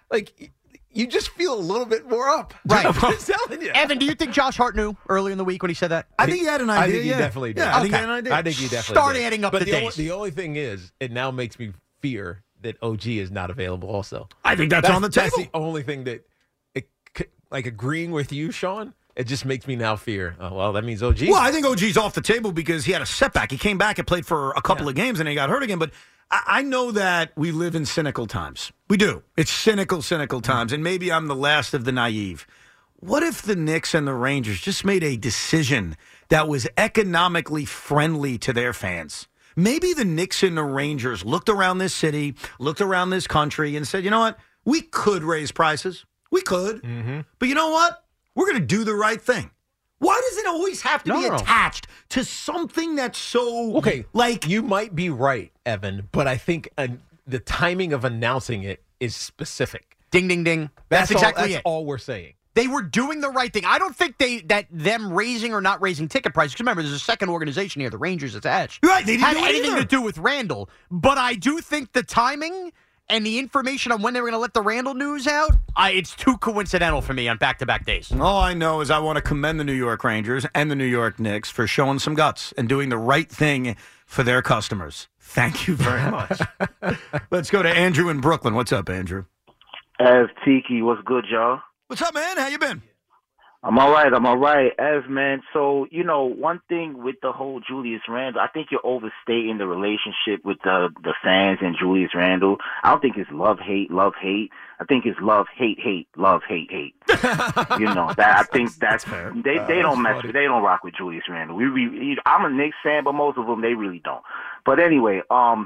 you just feel a little bit more up. Right. I'm just telling you. Evan, do you think Josh Hart knew earlier in the week when he said that? I think he had an idea. I think he definitely did. Yeah, I think he had an idea. I think he definitely Start did. adding up but the days. The only thing is, it now makes me fear that OG is not available also. I think that's on the table. That's the only thing that, agreeing with you, Sean, it just makes me now fear. Oh, well, that means OG. Well, I think OG's off the table because he had a setback. He came back and played for a couple of games and he got hurt again. But I know that we live in cynical times. We do. It's cynical times. And maybe I'm the last of the naive. What if the Knicks and the Rangers just made a decision that was economically friendly to their fans? Maybe the Knicks and the Rangers looked around this city, looked around this country, and said, you know what? We could raise prices. We could. Mm-hmm. But you know what? We're going to do the right thing. Why does it always have to be attached to something that's so... Okay, you might be right, Evan, but I think the timing of announcing it is specific. Ding, ding, ding. That's exactly That's all we're saying. They were doing the right thing. I don't think that them raising or not raising ticket prices, because remember, there's a second organization here, the Rangers attached. Right, they didn't had do it anything either. to do with Randall. But I do think the timing and the information on when they were going to let the Randall news out, it's too coincidental for me on back-to-back days. All I know is I want to commend the New York Rangers and the New York Knicks for showing some guts and doing the right thing for their customers. Thank you very much. Let's go to Andrew in Brooklyn. What's up, Andrew? Ev, Tiki, what's good, y'all? What's up, man? How you been? I'm all right. Ev, man, so, one thing with the whole Julius Randle, I think you're overstating the relationship with the fans and Julius Randle. I don't think it's love-hate. I think it's love-hate. I think that's fair. They don't mess with, they don't rock with Julius Randle. I'm a Knicks fan, but most of them, they really don't. But anyway,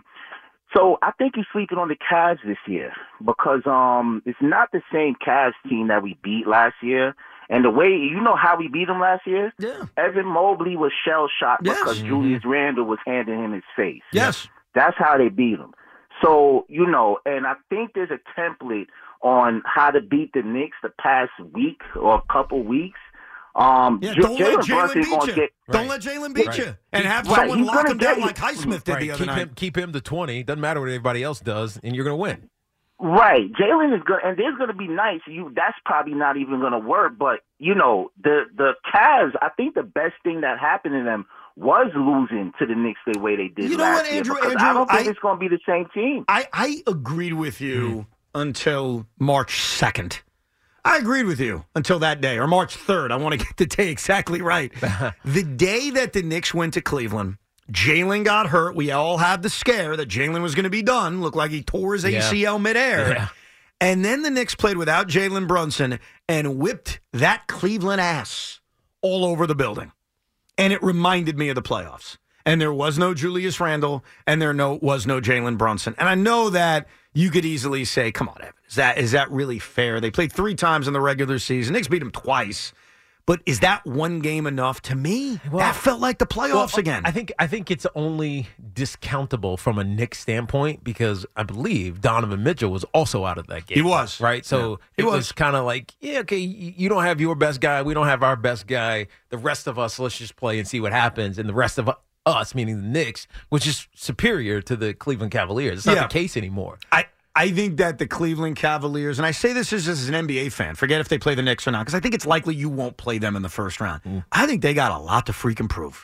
so I think you're sleeping on the Cavs this year because it's not the same Cavs team that we beat last year. And the way, how we beat them last year? Yeah. Evan Mobley was shell-shocked because Julius Randle was handing him his face. Yes. That's how they beat him. So, and I think there's a template on how to beat the Knicks the past week or a couple weeks. Don't let Jalen Brunson beat you. Don't let Jalen beat you. And have someone lock him down like Highsmith did the other night. Keep him to 20. Doesn't matter what everybody else does, and you're going to win. Right. Jalen is good, and there's going to be nights. That's probably not even going to work, but, the Cavs, I think the best thing that happened to them was losing to the Knicks the way they did last year. Because I don't think it's going to be the same team. I agreed with you until March 2nd. I agreed with you until that day, or March 3rd. I want to get the day exactly right. The day that the Knicks went to Cleveland, Jalen got hurt. We all had the scare that Jalen was going to be done. Looked like he tore his ACL midair. Yeah. And then the Knicks played without Jalen Brunson and whipped that Cleveland ass all over the building. And it reminded me of the playoffs. And there was no Julius Randle, and there was no Jalen Brunson. And I know that you could easily say, come on, Evan, is that really fair? They played 3 times in the regular season. Knicks beat them twice. But is that one game enough? To me, that felt like the playoffs again. I think it's only discountable from a Knicks standpoint because I believe Donovan Mitchell was also out of that game. He was. Right? So it was kind of like, okay, you don't have your best guy. We don't have our best guy. The rest of us, let's just play and see what happens. And the rest of us, meaning the Knicks, which is superior to the Cleveland Cavaliers. It's not the case anymore. I think that the Cleveland Cavaliers, and I say this as an NBA fan, forget if they play the Knicks or not, because I think it's likely you won't play them in the first round. I think they got a lot to freaking prove.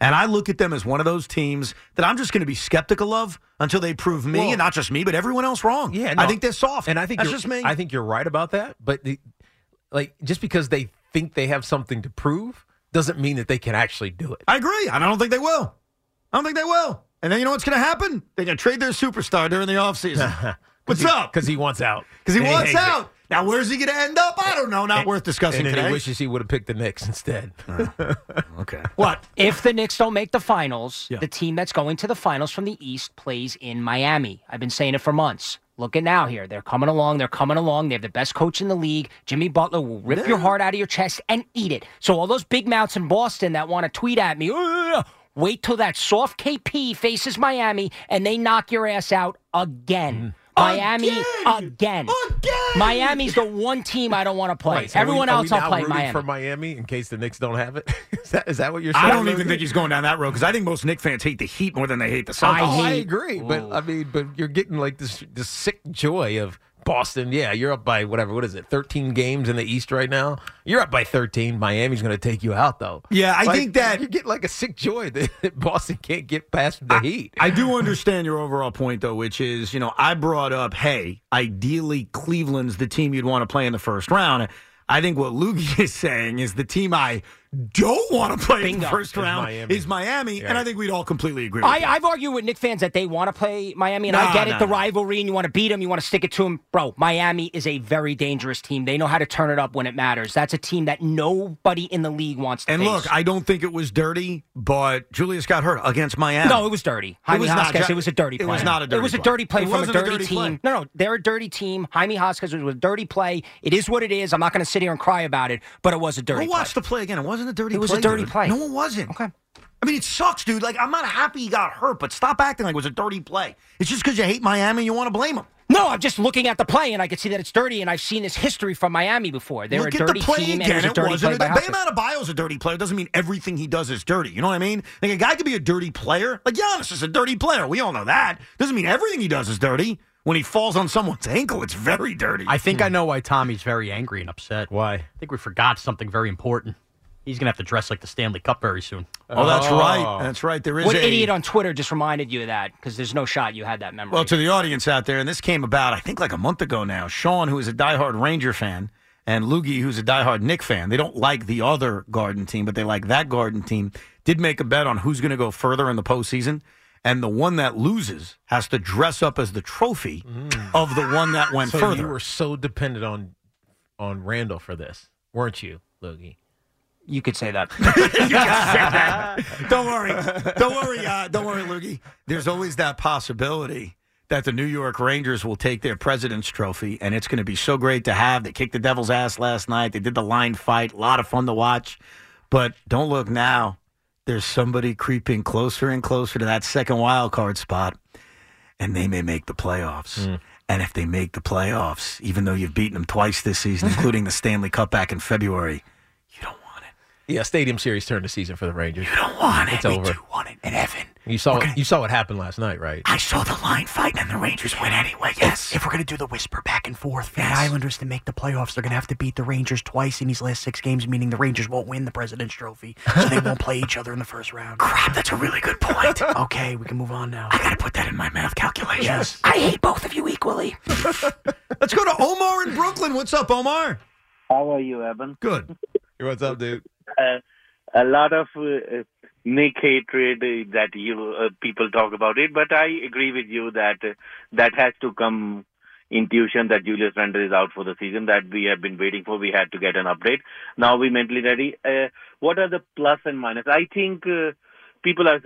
And I look at them as one of those teams that I'm just going to be skeptical of until they prove me, and not just me, but everyone else wrong. Yeah, no, I think they're soft. And I think that's just me. I think you're right about that. But just because they think they have something to prove doesn't mean that they can actually do it. I agree. And I don't think they will. And then you know what's going to happen? They're going to trade their superstar during the offseason. What's up? Because he wants out. Because he wants out. Now, where's he going to end up? I don't know. Not worth discussing and then today. He wishes he would have picked the Knicks instead. Okay. What? If the Knicks don't make the finals, the team that's going to the finals from the East plays in Miami. I've been saying it for months. Look at now here. They're coming along. They have the best coach in the league. Jimmy Butler will rip your heart out of your chest and eat it. So all those big mouths in Boston that want to tweet at me, wait till that soft KP faces Miami and they knock your ass out again. Miami again. Miami's the one team I don't want to play. Right, so Everyone else I'll play Miami. Miami. For Miami in case the Knicks don't have it? Is that what you're saying? I don't even think he's going down that road because I think most Knicks fans hate the Heat more than they hate the Celtics. I agree, but you're getting like this sick joy of Boston. Yeah, you're up by what is it? 13 games in the East right now. You're up by 13. Miami's going to take you out though. Yeah, I think that you get like a sick joy that Boston can't get past the Heat. I do understand your overall point though, which is, I brought up, hey, ideally Cleveland's the team you'd want to play in the first round. I think what Loogie is saying is the team I don't want to play in the first round is Miami, and I think we'd all completely agree with that. I've argued with Knicks fans that they want to play Miami, and I get it, the rivalry, and you want to beat them, you want to stick it to them. Bro, Miami is a very dangerous team. They know how to turn it up when it matters. That's a team that nobody in the league wants to face. And look, I don't think it was dirty, but Julius got hurt against Miami. No, it was dirty. Jaime Jaquez, it was a dirty play. It was not a dirty play. It was a dirty play from a dirty team. Play. No, they're a dirty team. Jaime Jaquez was a dirty play. It is what it is. I'm not going to sit here and cry about it, but it was a dirty play. We'll watch the play again. It wasn't a dirty play. It was a dirty play. No, it wasn't. Okay. I mean, it sucks, dude. Like, I'm not happy he got hurt, but stop acting like it was a dirty play. It's just because you hate Miami and you want to blame him. No, I'm just looking at the play, and I can see that it's dirty, and I've seen this history from Miami before. They're Look a dirty at the play team, again. and it was a dirty play by Bam Jaquez. Adebayo's a dirty player. Doesn't mean everything he does is dirty. You know what I mean? Like, a guy could be a dirty player. Like, Giannis is a dirty player. We all know that. Doesn't mean everything he does is dirty. When he falls on someone's ankle, it's very dirty. I think I know why Tommy's very angry and upset. Why? I think we forgot something very important. He's going to have to dress like the Stanley Cup very soon. Oh, that's right. That's right. There is What idiot on Twitter just reminded you of that? Because there's no shot you had that memory. Well, to the audience out there, and this came about, I think, like a month ago now. Sean, who is a diehard Ranger fan, and Loogie, who's a diehard Knick fan, they don't like the other Garden team, but they like that Garden team, did make a bet on who's going to go further in the postseason. And the one that loses has to dress up as the trophy of the one that went further. You were so dependent on Randall for this, weren't you, Loogie? You could say that. You can say that. Don't worry, Loogie. There's always that possibility that the New York Rangers will take their President's Trophy, and it's going to be so great to have. They kicked the Devil's ass last night. They did the line fight. A lot of fun to watch. But don't look now. There's somebody creeping closer and closer to that second wild card spot, and they may make the playoffs. And if they make the playoffs, even though you've beaten them twice this season, including the Stanley Cup back in February, yeah, Stadium Series turned the season for the Rangers. You don't want it. It's over. We do want it. And Evan, you saw what happened last night, right? I saw the line fight, and the Rangers win anyway. Yes. If we're going to do the whisper back and forth for the Islanders to make the playoffs, they're going to have to beat the Rangers twice in these last 6 games, meaning the Rangers won't win the President's Trophy, so they won't play each other in the first round. Crap, that's a really good point. Okay, we can move on now. I got to put that in my math calculations. Yes. I hate both of you equally. Let's go to Omar in Brooklyn. What's up, Omar? How are you, Evan? Good. What's up, dude? A lot of Nick hatred that people talk about it, but I agree with you that that has to come intuition that Julius Randle is out for the season that we have been waiting for. We had to get an update. Now we're mentally ready. What are the plus and minus? I think people are.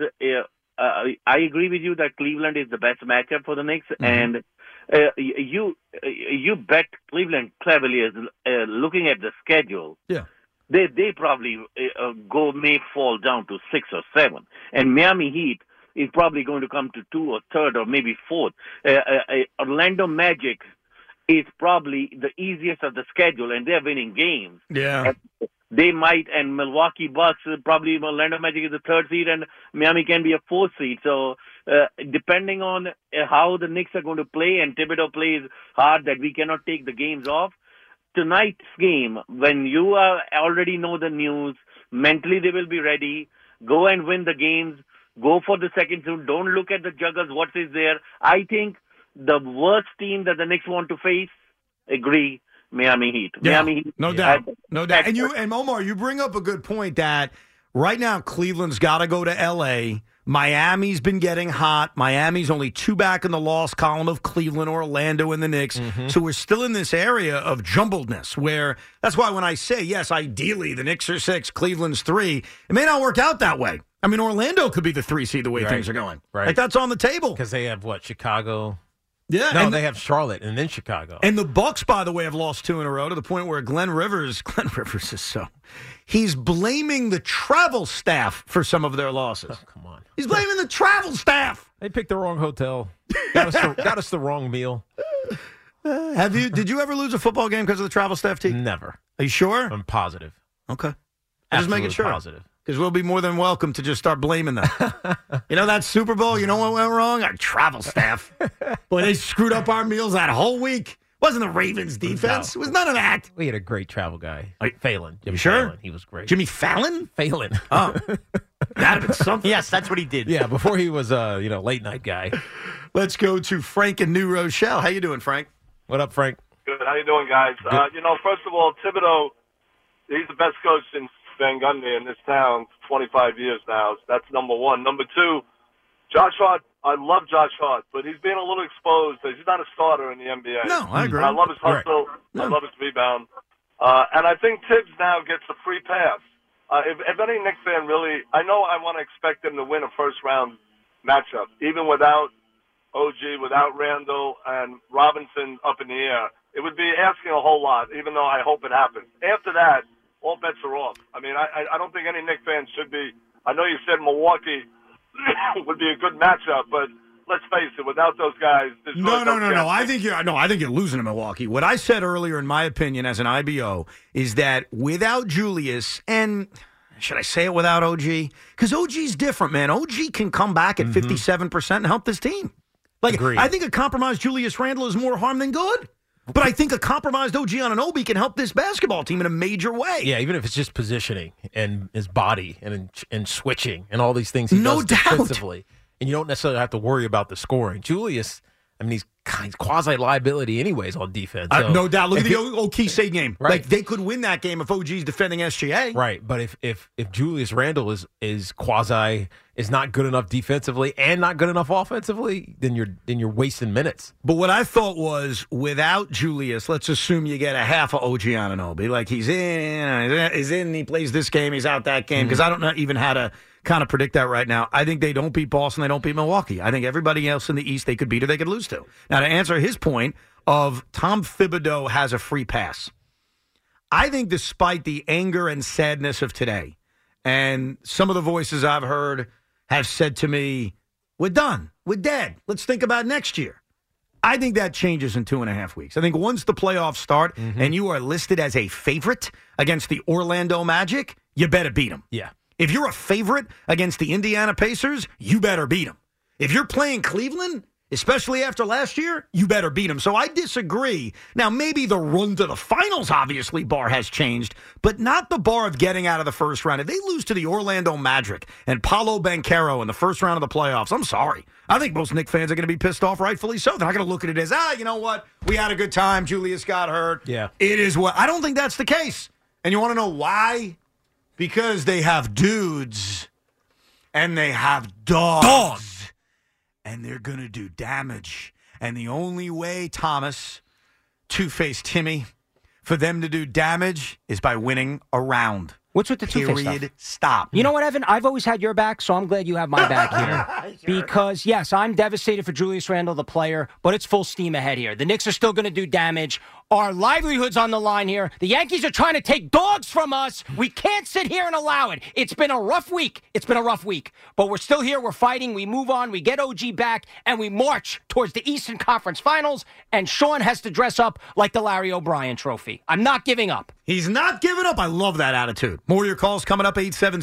I agree with you that Cleveland is the best matchup for the Knicks, and you bet Cleveland cleverly as looking at the schedule. Yeah. They probably may fall down to 6 or 7, and Miami Heat is probably going to come to 2 or 3rd or maybe 4th. Orlando Magic is probably the easiest of the schedule, and they're winning games. Yeah. They might, and Milwaukee Bucks, probably Orlando Magic is the 3rd seed, and Miami can be a 4th seed. So depending on how the Knicks are going to play, and Thibodeau plays hard that we cannot take the games off, tonight's game, when you already know the news, mentally they will be ready. Go and win the games. Go for the second round. Don't look at the juggers, what is there. I think the worst team that the Knicks want to face, agree, Miami Heat. Yeah, Miami Heat. no doubt. No doubt. And Omar, you bring up a good point that right now Cleveland's got to go to L.A., Miami's been getting hot. Miami's only 2 back in the loss column of Cleveland, Orlando, and the Knicks. So we're still in this area of jumbledness where that's why when I say, yes, ideally the Knicks are 6, Cleveland's 3, it may not work out that way. I mean, Orlando could be the 3 seed the way things are going. Right. Like that's on the table. Because they have what, Chicago? Yeah. No, they have Charlotte and then Chicago. And the Bucks, by the way, have lost 2 in a row to the point where Glenn Rivers is so. He's blaming the travel staff for some of their losses. Oh, come on. He's blaming the travel staff. They picked the wrong hotel. Got us the wrong meal. Did you ever lose a football game because of the travel staff, T? Never. Are you sure? I'm positive. Okay. Just making sure. Positive. Because we'll be more than welcome to just start blaming them. That Super Bowl, you know what went wrong? Our travel staff. Boy, they screwed up our meals that whole week. Wasn't the Ravens' defense. No. It was none of that. We had a great travel guy. Phelan. You sure? Phelan. He was great. Jimmy Fallon? Phelan. Oh. That'd have been something. Yes, that's what he did. Yeah, before he was a late night guy. Let's go to Frank in New Rochelle. How you doing, Frank? What up, Frank? Good. How you doing, guys? First of all, Thibodeau, he's the best coach since Van Gundy in this town, 25 years now. So that's number one. Number two, Josh Hart. I love Josh Hart, but he's being a little exposed. He's not a starter in the NBA. No, I agree. I love his hustle. Right. I love his rebound. And I think Tibbs now gets a free pass. If any Knicks fan really, I know I want to expect them to win a first-round matchup, even without OG, without Randall, and Robinson up in the air. It would be asking a whole lot, even though I hope it happens. After that, all bets are off. I mean, I don't think any Knicks fan should be. I know you said Milwaukee would be a good matchup, but let's face it, without those guys, there's No. chance. I think you're losing to Milwaukee. What I said earlier, in my opinion, as an IBO, is that without Julius, and should I say it without OG? Because OG's different, man. OG can come back at 57% and help this team. Agreed. I think a compromised Julius Randle is more harm than good. But I think a compromised OG Anunoby can help this basketball team in a major way. Yeah, even if it's just positioning and his body and switching and all these things he does defensively. And you don't necessarily have to worry about the scoring. Julius, I mean, he's quasi-liability anyways on defense. So no doubt. Look at the Okese game. Right. Like, they could win that game if OG's defending SGA. Right, but if Julius Randle is not good enough defensively and not good enough offensively, then you're wasting minutes. But what I thought was, without Julius, let's assume you get a half of OG Anunoby. Like, he's in, he plays this game, he's out that game. Because I don't know even how to kind of predict that right now. I think they don't beat Boston, they don't beat Milwaukee. I think everybody else in the East they could beat or they could lose to. Now, to answer his point of Tom Thibodeau has a free pass, I think despite the anger and sadness of today, and some of the voices I've heard have said to me, we're done, we're dead, let's think about next year. I think that changes in 2.5 weeks. I think once the playoffs start and you are listed as a favorite against the Orlando Magic, you better beat them. Yeah. If you're a favorite against the Indiana Pacers, you better beat them. If you're playing Cleveland, especially after last year, you better beat them. So I disagree. Now, maybe the run to the finals, obviously, bar has changed, but not the bar of getting out of the first round. If they lose to the Orlando Magic and Paolo Banchero in the first round of the playoffs, I'm sorry. I think most Knicks fans are going to be pissed off, rightfully so. They're not going to look at it as, you know what? We had a good time. Julius got hurt. Yeah. It is what. I don't think that's the case. And you want to know why? Because they have dudes and they have dogs. And they're going to do damage. And the only way, Thomas, Two-Face Timmy, for them to do damage is by winning a round. What's with the Two-Face stuff? Period. Stop. You know what, Evan? I've always had your back, so I'm glad you have my back here. Sure. Because, yes, I'm devastated for Julius Randle, the player, but it's full steam ahead here. The Knicks are still going to do damage. Our livelihood's on the line here. The Yankees are trying to take dogs from us. We can't sit here and allow it. It's been a rough week. But we're still here. We're fighting. We move on. We get OG back, and we march towards the Eastern Conference Finals, and Sean has to dress up like the Larry O'Brien trophy. I'm not giving up. He's not giving up. I love that attitude. More of your calls coming up,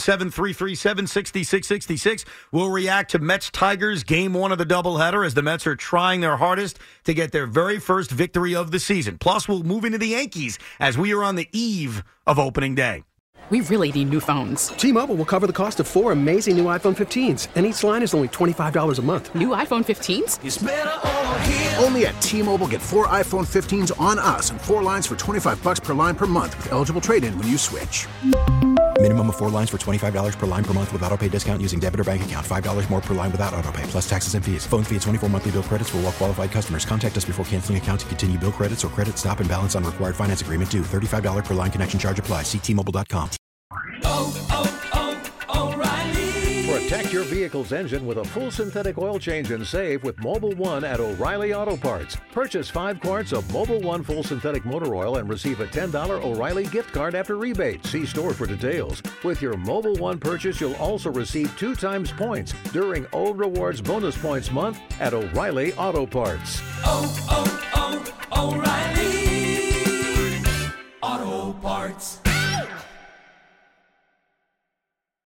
877-337-6666. We'll react to Mets-Tigers, Game 1 of the doubleheader, as the Mets are trying their hardest to get their very first victory of the season. Plus, we'll move into the Yankees as we are on the eve of opening day. We really need new phones. T-Mobile will cover the cost of 4 amazing new iPhone 15s, and each line is only $25 a month. New iPhone 15s? It's better over here. Only at T-Mobile, get 4 iPhone 15s on us and 4 lines for $25 per line per month with eligible trade-in when you switch. Minimum of 4 lines for $25 per line per month with autopay discount using debit or bank account. $5 more per line without autopay, plus taxes and fees. Phone fee at 24 monthly bill credits for well-qualified customers. Contact us before canceling account to continue bill credits or credit stop and balance on required finance agreement due. $35 per line connection charge applies. See T-Mobile.com. O'Reilly. Protect your vehicle's engine with a full synthetic oil change and save with Mobil 1 at O'Reilly Auto Parts. Purchase 5 quarts of Mobil 1 full synthetic motor oil and receive a $10 O'Reilly gift card after rebate. See store for details. With your Mobil 1 purchase, you'll also receive 2 times points during O Rewards Bonus Points Month at O'Reilly Auto Parts. O'Reilly Auto Parts.